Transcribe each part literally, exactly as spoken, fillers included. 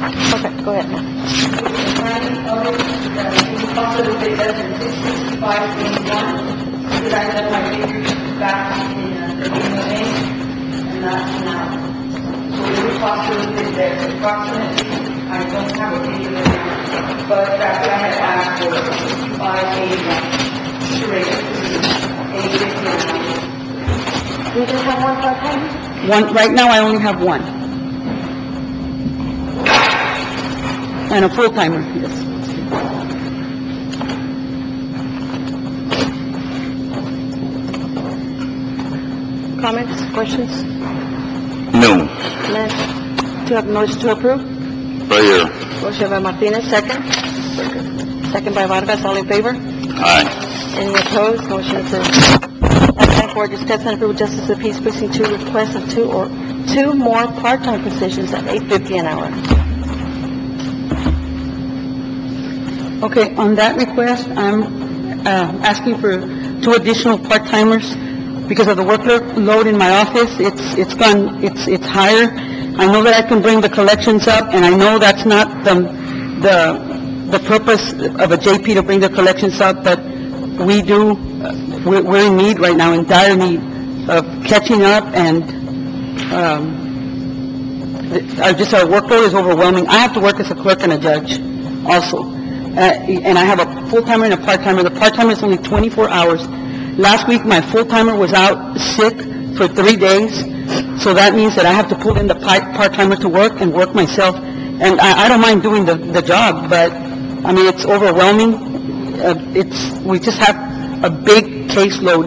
Okay, go ahead, ma'am. Planning audit, uh, also the data six sixty-five eighty-one, because I left my figures back in uh, the beginning of May, and not now. So there is possibility that approximately, I don't have a figure right now, but that's what I had asked for, sixty-five eighty-one, to raise it to eight fifty-nine. We just have one part-time? One, right now I only have one. And a full-timer, yes. Comments, questions? No. None. To have motion to approve? Right here. Motion by Martinez, second. Second by Vargas, all in favor? Aye. Any opposed? Motion approved. Item four, discuss and approve Justice of the Peace Precinct Two request of two or two more part-time positions at eight fifty an hour. Okay, on that request, I'm uh, asking for two additional part-timers because of the workload in my office. It's it's gone, it's it's higher. I know that I can bring the collections up, and I know that's not the the the purpose of a J P to bring the collections up, but we do, uh, we're, we're in need right now, in dire need of catching up, and um, our, just our workload is overwhelming. I have to work as a clerk and a judge also. Uh, and I have a full-timer and a part-timer. The part-timer is only twenty-four hours. Last week, my full-timer was out sick for three days, so that means that I have to pull in the part- part-timer to work and work myself. And I, I don't mind doing the, the job, but, I mean, it's overwhelming. Uh, it's, we just have a big caseload.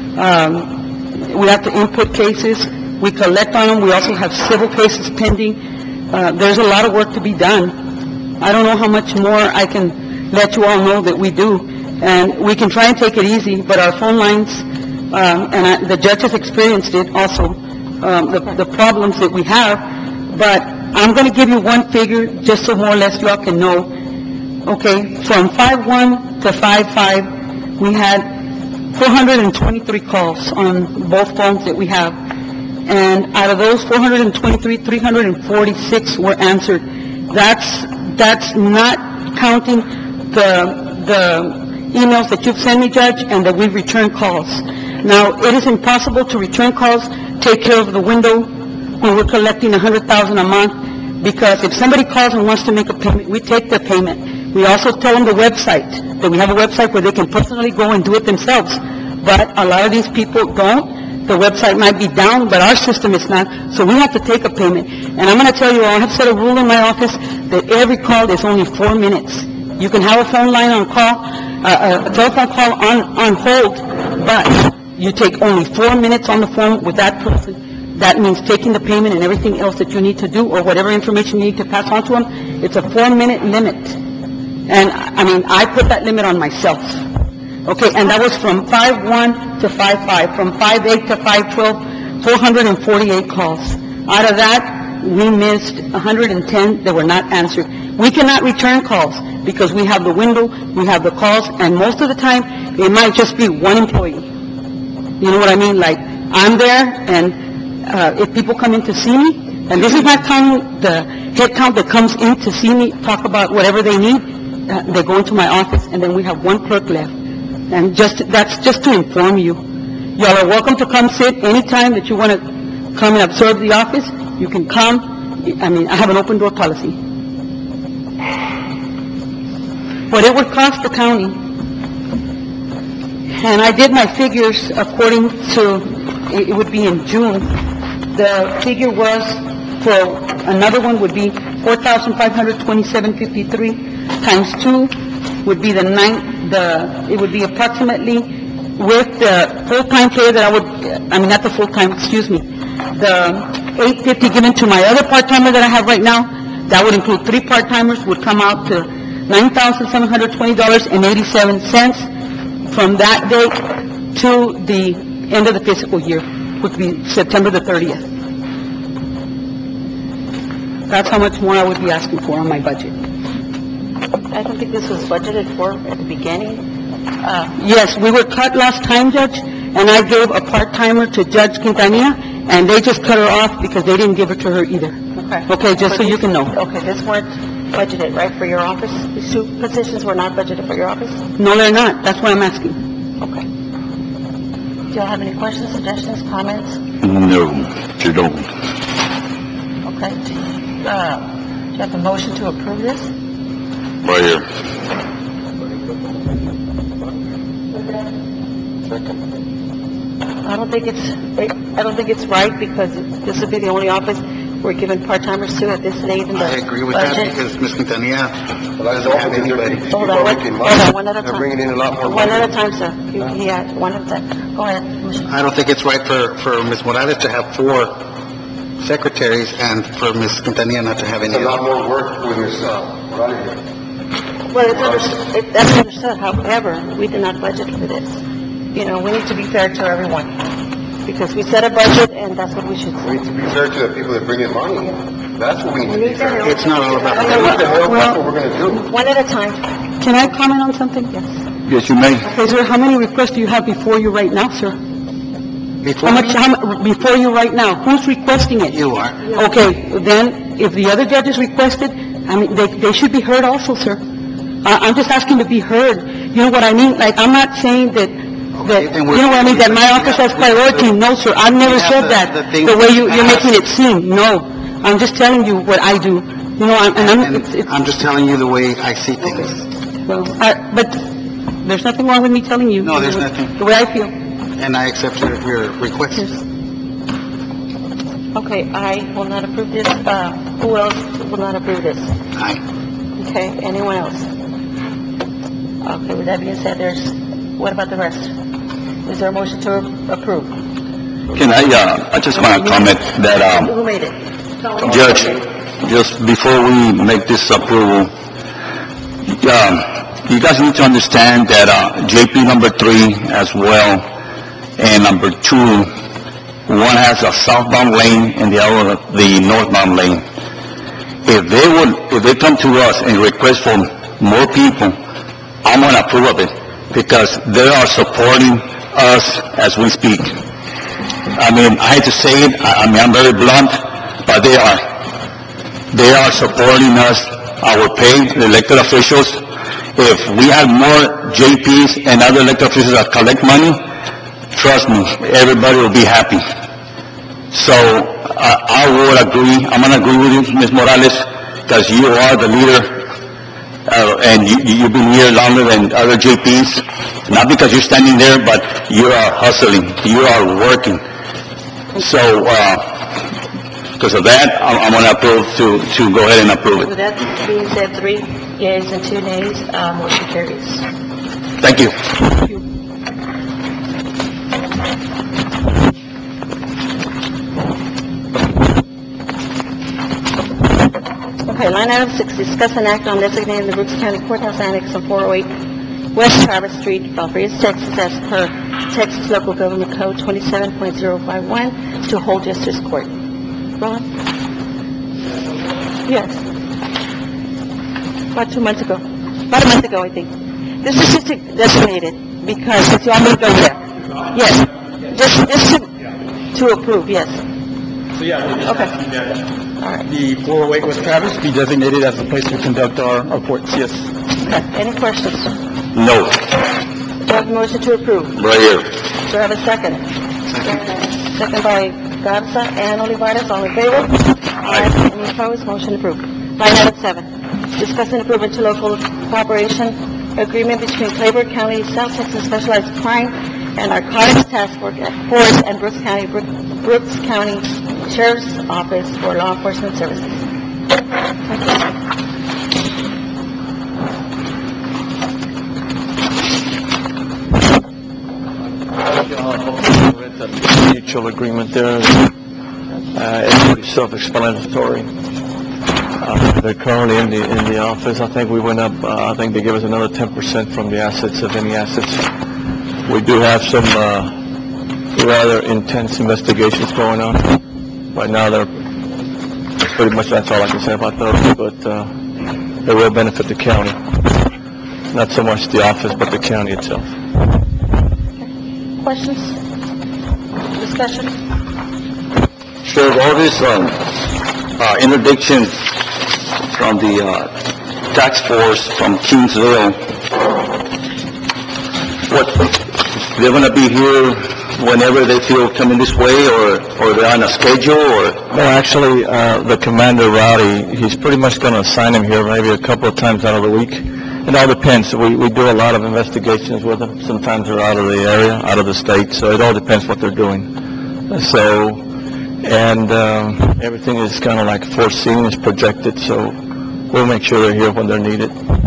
Um, we have to input cases. We collect on them. We also have civil cases pending. Uh, there's a lot of work to be done. I don't know how much more I can let you all know that we do. And we can try and take it easy, but our phone lines, um, and I, the judge has experienced it also, um, the, the problems that we have. But I'm going to give you one figure just so more or less you all can know. Okay, from five one to five five, we had four hundred twenty-three calls on both phones that we have. And out of those four hundred twenty-three, three hundred forty-six were answered. That's That's not counting the, the emails that you've sent me, Judge, and that we return calls. Now, it is impossible to return calls, take care of the window when we're collecting one hundred thousand dollars a month, because if somebody calls and wants to make a payment, we take their payment. We also tell them the website, that we have a website where they can personally go and do it themselves. But a lot of these people don't. The website might be down, but our system is not, so we have to take a payment. And I'm going to tell you, I have set a rule in my office that every call is only four minutes. You can have a phone line on call, uh, a telephone call on, on hold, but you take only four minutes on the phone with that person. That means taking the payment and everything else that you need to do, or whatever information you need to pass on to them. It's a four-minute limit. And, I mean, I put that limit on myself. Okay, and that was from five one to five five, from five eight to five twelve, four hundred forty-eight calls. Out of that, we missed one hundred ten that were not answered. We cannot return calls because we have the window, we have the calls, and most of the time, it might just be one employee. You know what I mean? Like, I'm there, and uh, if people come in to see me, and this is not counting the head count that comes in to see me, talk about whatever they need, uh, they go into my office, and then we have one clerk left. And just, that's just to inform you. Y'all are welcome to come sit anytime that you want to come and observe the office. You can come. I mean, I have an open door policy. What it would cost the county, and I did my figures according to, it would be in June. The figure was, for another one would be four thousand five hundred twenty-seven dollars and fifty-three cents times two would be the nine, the, it would be approximately, with the full-time pay that I would, I mean, not the full-time, excuse me, the eight fifty given to my other part-timer that I have right now, that would include three part-timers, would come out to nine thousand seven hundred twenty dollars and eighty-seven cents from that date to the end of the fiscal year, which would be September the thirtieth. That's how much more I would be asking for on my budget. I don't think this was budgeted for at the beginning. Uh, Yes, we were cut last time, Judge, and I gave a part-timer to Judge Quintanilla, and they just cut her off because they didn't give it to her either. Okay. Okay, just so you can know. Okay, this weren't budgeted, right, for your office? These two positions were not budgeted for your office? No, they're not. That's why I'm asking. Okay. Do y'all have any questions, suggestions, comments? No, you don't. Okay. Uh, do you have a motion to approve this? Right here. I don't think it's, I don't think it's right, because this would be the only office we're giving part-timers to at this late in the I agree with that budget. because Miz Quintanilla doesn't have anybody. Hold on, one, hold on, one at a They're time. bringing in a lot more One money. at a time, sir. You- He had, one at a time. Go ahead, Commissioner. I don't think it's right for, for Miz Morales to have four secretaries and for Miz Quintanilla not to have any. It's a lot other. more work with Miz Morales. Well, it's under, it, that's understood, however, we did not budget for this. You know, we need to be fair to everyone, because we set a budget, and that's what we should We need to be fair to the people that bring in money. That's what we need to be fair to. It's not all about. We need to help, that's what we're gonna do. One at a time. Can I comment on something? Yes. Yes, you may. Okay, sir, how many requests do you have before you right now, sir? Before How much, how, mu- before you right now? Who's requesting it? you are. Okay, then, if the other judges requested, I mean, they, they should be heard also, sir. I, I'm just asking to be heard. You know what I mean? Like, I'm not saying that, that, then you we're- know what I mean, that my office has priority. No, sir, I've never We have said the- that, the thing the way you, you're passed. making it seem. No, I'm just telling you what I do. You know, I'm- and I'm, And it's, it's, I'm just telling you the way I see things. well, I, but there's nothing wrong with me telling you. No, there's nothing. The way I feel. And I accept your, your request. Okay, I will not approve this. Uh, who else will not approve this? Aye. Okay, anyone else? Okay, with that being said, there's, what about the rest? Is there a motion to approve? Can I, uh, I just want to comment that, um, Who made it? Judge, just before we make this approval, um, you guys need to understand that, uh, J P number three as well, and number two, one has a southbound lane and the other, the northbound lane. If they would, if they come to us and request for more people, I'm gonna approve of it, because they are supporting us as we speak. I mean, I hate to say it, I, I mean, I'm very blunt, but they are. They are supporting us, our pay, the elected officials. If we had more J Ps and other elected officials that collect money, trust me, everybody will be happy. So, uh, I would agree, I'm gonna agree with you, Miz Morales, because you are the leader, uh, and you, you've been here longer than other J Ps, not because you're standing there, but you are hustling, you are working. So, uh, because of that, I'm, I'm gonna approve to, to go ahead and approve it. With that being said, three yeas and two nays, uh, motion carries. Thank you. Okay, line item six, discuss an act on designating the Brooks County Courthouse Annex on four oh eight West Travis Street, Valparaiso, Texas, as per Texas Local Government Code twenty-seven point oh five one to hold justice court. Roland? Yes. About two months ago. About a month ago, I think. This is just designated because it's y'all moved over there. Yes. Just, just to, to approve, yes. So, yeah, we're just Okay. asking that All right. the four oh eight West Travis be designated as the place to conduct our, our courts, yes. Okay. Any questions? No. Do I have a motion to approve? Right here. Do I have a second? Second by Garza and Olivares, all in favor? Aye. Any opposed? Motion approved. Line item seven, discuss and approve interlocal cooperation agreement between Claiborne County, South Texas Specialized Crime and Narcotics Task Force and Brooks County, Brooks County Sheriff's Office for law enforcement services. Read the mutual agreement there. Uh, it's pretty self-explanatory. Uh, they're currently in the, in the office. I think we went up, uh, I think they give us another ten percent from the assets, of any assets. We do have some, uh, rather intense investigations going on. Right now, they're, that's pretty much, that's all I can say about those, but, uh, they will benefit the county. Not so much the office, but the county itself. Questions? Discussion? Sheriff, all this, um, uh, interdiction from the, uh, tax force from Kingsville. What, they're gonna be here whenever they feel coming this way, or, or they're on a schedule, or? No, actually, uh, the commander, Rowdy, he's pretty much going to assign him here maybe a couple of times out of the week. It all depends. We, we do a lot of investigations with them. Sometimes they're out of the area, out of the state, so it all depends what they're doing. So, and, um, everything is kind of like foreseen, is projected, so we'll make sure they're here when they're needed.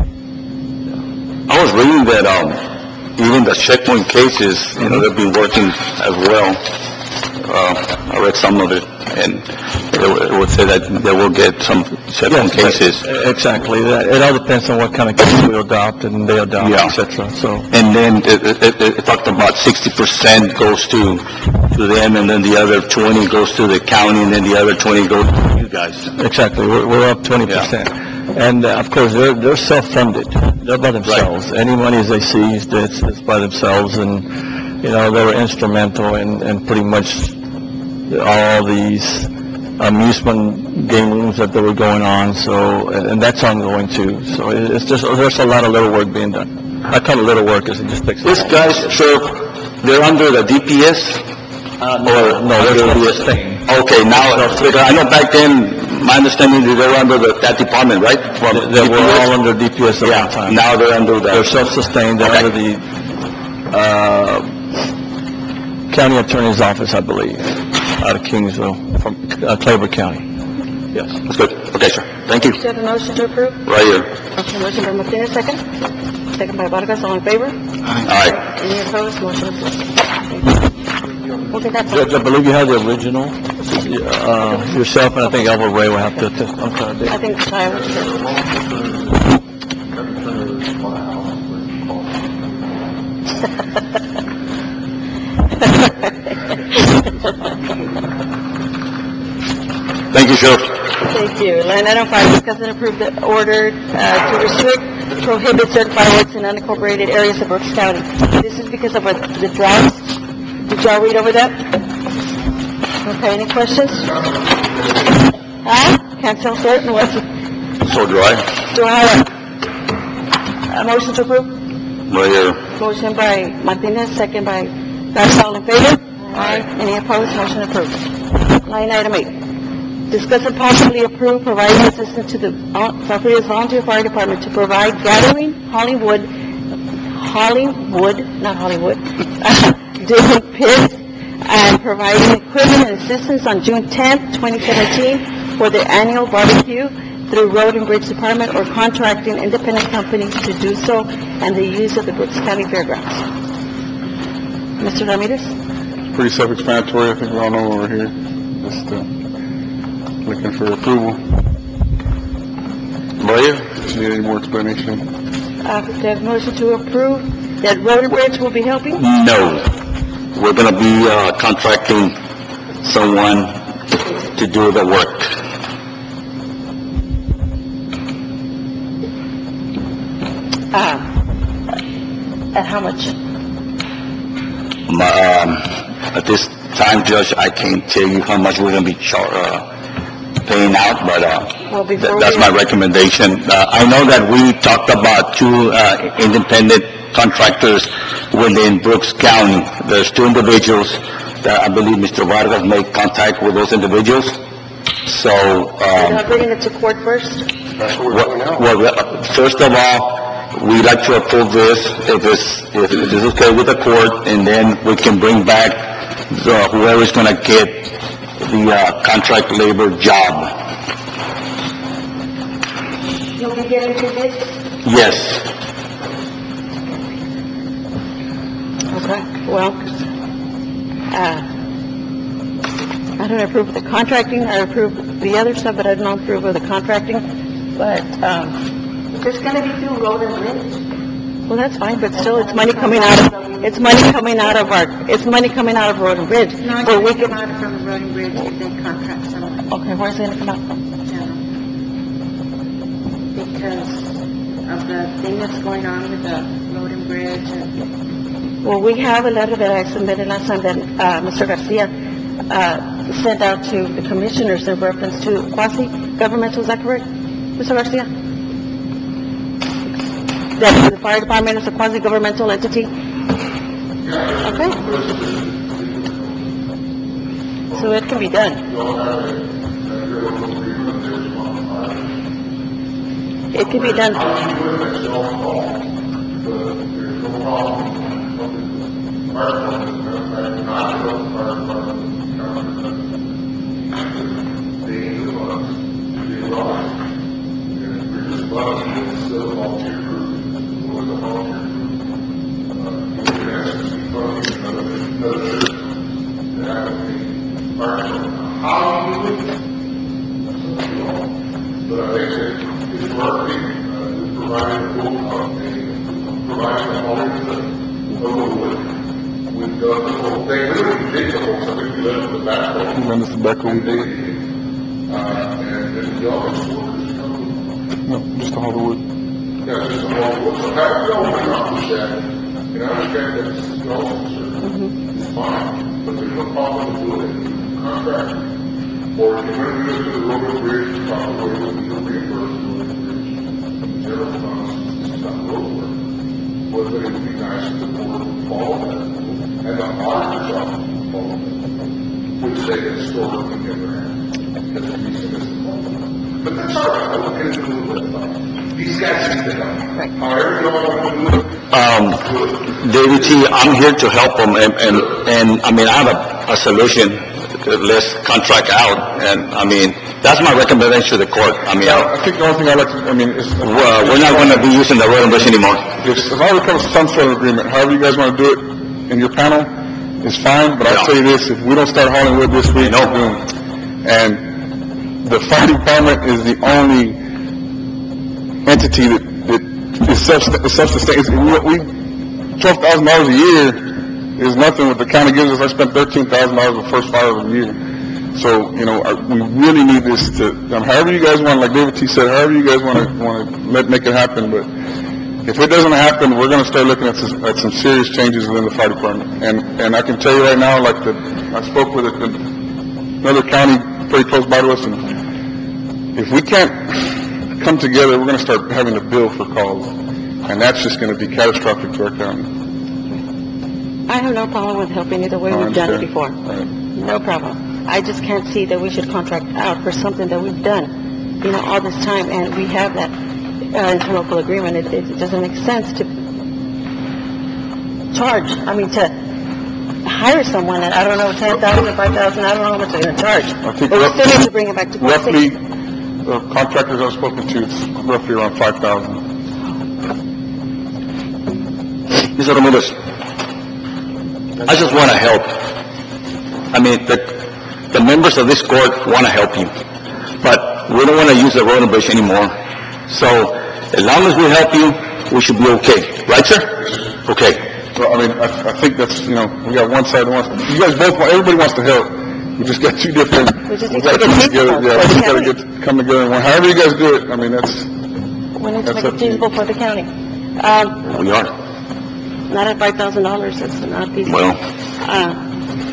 I was reading that, um, even the checkpoint cases, you know, they've been working as well. Uh, I read some of it, and it would say that they will get some checkpoint Yes, cases. uh, Exactly. That- It all depends on what kind of case we adopt and they adopt, Yeah. et cetera. So, And then it, it, it- it talked about sixty percent goes to, to them, and then the other twenty goes to the county, and then the other twenty goes to you guys. exactly. We're, we're up twenty percent. And uh, of course, they're, they're self-funded. They're by themselves. Any monies they seized, it's, it's by themselves, and, you know, they were instrumental in, in pretty much all these amusement game rooms that they were going on, so, and that's ongoing too. So it- it's just, there's a lot of little work being done. I call it little work, because it just takes... These guys, sir, they're under the D P S? Uh, no, no, they're Under the- self-sustained. Okay, now, because I know back then, my understanding is they were under the, that department, right? From They were D P S? all under D P S at Yeah, one time. now they're under They're the, self-sustained, they're Okay. under the, uh, county attorney's office, I believe, out of Kingsville, from uh, Claiborne County. Yes. that's good. Okay, sir, thank you. Do you have a motion to approve? Right here. Okay, motion by Martinez, second. Second by Vargas, all in favor? All right. Any opposed? Motion approved. Okay, that's all. Judge, I believe you have the original, uh, yourself, and I think Alvaro Ray will have to attest. I'm sorry, Dave. I think I was... Thank you, Sheriff. Thank you. Line item five, discuss and approve the order uh, to restrict, prohibit certain fireworks in unincorporated areas of Brooks County. This is because of uh, the drought. Did y'all read over that? Okay, any questions? Huh? Can't tell certain what's, So do I. do I have a, a motion to approve? Right here. Motion by Martinez, second by Garza, all in favor? Aye. Any opposed? Motion approved. Line item eight, discuss and possibly approve providing assistance to the uh, South Volunteer Fire Department to provide gathering Hollywood, Hollywood, not Hollywood, different pits, and providing equipment and assistance on June tenth, twenty seventeen, for the annual barbecue through Road and Bridge Department or contracting independent companies to do so, and the use of the Brooks County Fairgrounds. Mister Ramirez? Pretty self-explanatory, I think we all know over here. Just, uh, looking for approval. Right here. Need any more explanation? Uh, do you have a motion to approve that Road and Bridge will be helping? No. We're gonna be, uh, contracting someone to do the work. Uh, at how much? My, um, at this time, Judge, I can't tell you how much we're gonna be char, uh, paying out, but, uh, Well, th- before that's we... my recommendation. Uh, I know that we talked about two, uh, independent contractors within Brooks County. There's two individuals that I believe Mister Vargas made contact with those individuals. So, You're um, not bringing it to court first? That's what we're doing now. well, uh, first of all, we'd like to approve this, if it's, if it is okay with the court, and then we can bring back the, whoever's gonna get the, uh, contract labor job. You'll be getting to this? Yes. Okay, well, uh, I don't approve of the contracting, I approve the other stuff, but I don't approve of the contracting, but, um... It's gonna be through Road and Bridge? Well, that's fine, but still, it's money coming out of, it's money coming out of our, it's money coming out of Road and Bridge. No, it's But we going to can- come out from the Road and Bridge if they contract someone, Okay, where's it gonna come out from? because of the thing that's going on with the Road and Bridge and... Well, we have a letter that I submitted last time that, uh, Mister Garcia, uh, sent out to the commissioners in reference to quasi-governmental, is that correct, Mister Garcia? That the fire department is a quasi-governmental entity? Okay. So it can be done. It can be done. But I think that it's working, uh, providing a full company, providing a whole, a little bit. We've done the whole thing, we don't dig the whole, so we can let the backhoe. You remember the backhoe we did? Uh, and then the other workers come. No, just the Hollywood. Yeah, just the whole, wood. So how we all accomplish that, and I understand that it's an officer, it's fine, but there's no problem with doing it, contract. Or if you're going to do it to the road and bridge, probably we're going to reimburse the road and bridge. General funds, it's not road work. But it would be nice if the board would follow that, and the auditor's office would follow that, which they historically never have. Because the reason is the problem. But that's all right, we'll get into a little bit. These guys need the help. However you all want to do it. Um, David T., I'm here to help them, and, and, and, I mean, I have a, a solution. Let's contract out, and, I mean, that's my recommendation to the court. I mean, Yeah, I think the only thing I'd like to, I mean, is... Well, we're not going to be using the road and bridge anymore. If, as long as it comes to some sort of agreement, however you guys want to do it in your panel is fine, but I'll Yeah. tell you this, if we don't start hauling wood this week, No. we're doomed. And the fire department is the only entity that, that is self, is self-sustained. We, we, twelve thousand dollars a year is nothing what the county gives us. I spent thirteen thousand dollars the first fire of the year. So, you know, I- we really need this to, um, however you guys want, like David T. said, however you guys want to, want to let, make it happen, but if it doesn't happen, we're going to start looking at some, at some serious changes within the fire department. And, and I can tell you right now, like the, I spoke with a- another county pretty close by to us, and if we can't come together, we're going to start having to bill for calls. And that's just going to be catastrophic to our county. I have no problem with helping either way. No, I We've done it understand. before. Right. No problem. I just can't see that we should contract out for something that we've done, you know, all this time, and we have that uh, interlocal agreement. It, it doesn't make sense to charge, I mean, to hire someone at, I don't know, ten thousand or five thousand, I don't know how much they're going to charge. I think But we still need to bring it back to court. Roughly, the contractors I've spoken to, it's roughly around five thousand. Mister Ramirez, I just want to help. I mean, the, the members of this court want to help you, but we don't want to use the road and bridge anymore. So, as long as we help you, we should be okay. Right, sir? Okay. So, I mean, I, I think that's, you know, we got one side that wants, you guys both want, everybody wants to help. We just got two different, We just we need to gotta get come it together, feasible yeah, for we the just gotta county. get, come together, and however you guys do it, I mean, that's, We need to That's make up it to you. feasible for the county. Um, We are. not at five thousand dollars, it's not feasible. Well, Uh,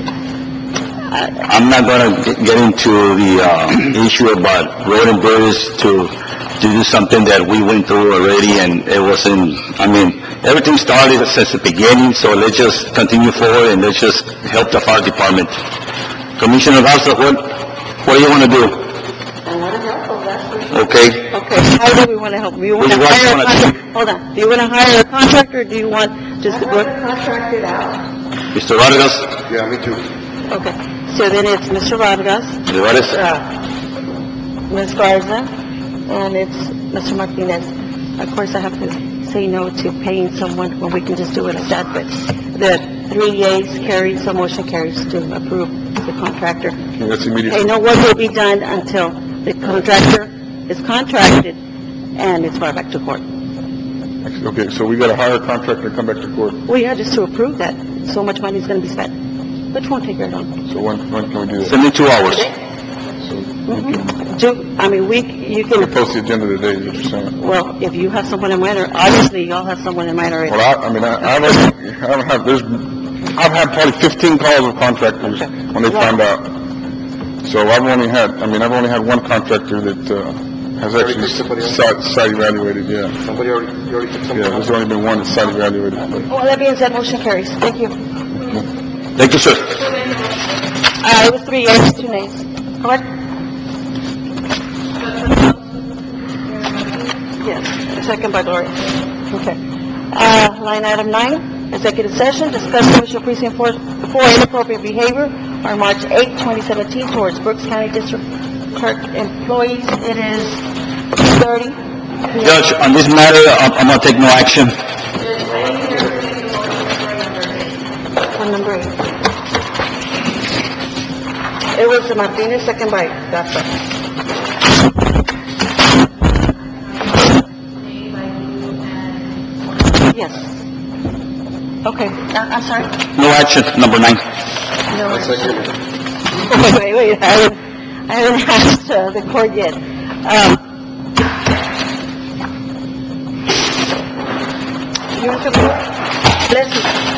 I'm not going to get into the uh, issue about road and bridge to, to do something that we went through already, and it wasn't, I mean, everything started since the beginning, so let's just continue forward and let's just help the fire department. Commissioner Garza, what, what do you want to do? I want to help, that's for sure. Okay? Okay, how do we want to help? Do you want Which to one hire a you wanna contractor? Hold on, do you want to hire a contractor, or do you want just to go? contract it out. Mister Vargas? Yeah, me too. Okay, so then it's Mister Vargas, Mister Vargas? uh, Miz Garza, and it's Mister Martinez. Of course, I have to say no to paying someone when we can just do it like that, but the three yeas carries, so motion carries to approve the contractor. okay, that's immediate. Okay, no work will be done until the contractor is contracted and it's brought back to court. Okay, so we gotta hire a contractor to come back to court. Well, yeah, just to approve that, so much money is going to be spent, which won't take very long. So when, when can we do that? seventy-two hours. Mhm. Do, I mean, we, you We can, post the agenda today, is what you're saying. well, if you have someone in mind, or obviously y'all have someone in mind already. Well, I, I mean, I, I don't, I don't have, there's I've had probably fifteen calls with contractors when they found out. So I've only had, I mean, I've only had one contractor that, uh, has actually site, site evaluated, yeah. Somebody already, you already took Yeah, there's only been one that's site evaluated. Well, that being said, motion carries. Thank you. Thank you, sir. Uh, it was three yeas, two nays. Correct? Yes, second by Gloria. Okay. Uh, line item nine, executive session, discuss Commissioner Precinct four, four inappropriate behavior on March eighth, twenty seventeen towards Brooks County District Clerk employees. It is thirty. Judge, on this matter, I'm, I'm gonna take no action. On number eight. It was Martinez, second by Garza. Yes. Okay, uh, I'm sorry. No action, number nine. No. Wait, wait, wait, I haven't, I haven't asked uh, the court yet. Um, you want to come here? Bless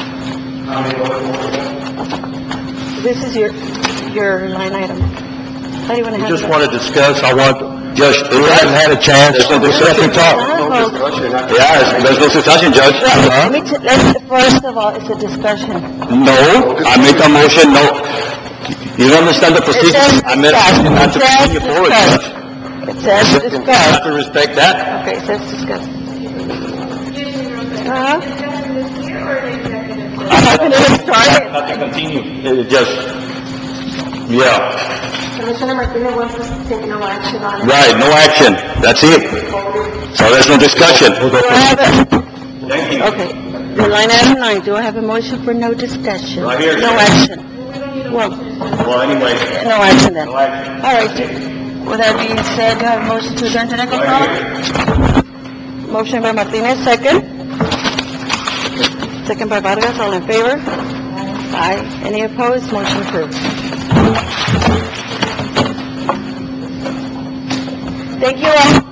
you. This is your, your line item. How do you want to We handle just it? want to discuss, I want, Judge, we haven't had a chance. there's no discussion, talk. Ah, Yeah, there's no discussion, Judge. well, let me t- let's, first of all, it's a discussion. No, I make a motion, no. You don't understand the It procedure? says I made a discuss. motion not to It says continue forward, discuss. Judge. It says You have discuss. to respect that. Okay, it says discuss. Uh-huh. I haven't even started. Not to continue, uh, Judge. Yeah, Commissioner Martinez wants us to take no action on it. right, no action, that's it. So there's no discussion. Do I have a, Thank you. okay, the line item nine, do I have a motion for no discussion? Right here. No action. Well, Well, anyway. no action then. No action. All right, so, with that being said, do I have a motion to adjourn to the call? Motion by Martinez, second. Second by Vargas, all in favor? Aye. Any opposed? Motion approved. Thank you all.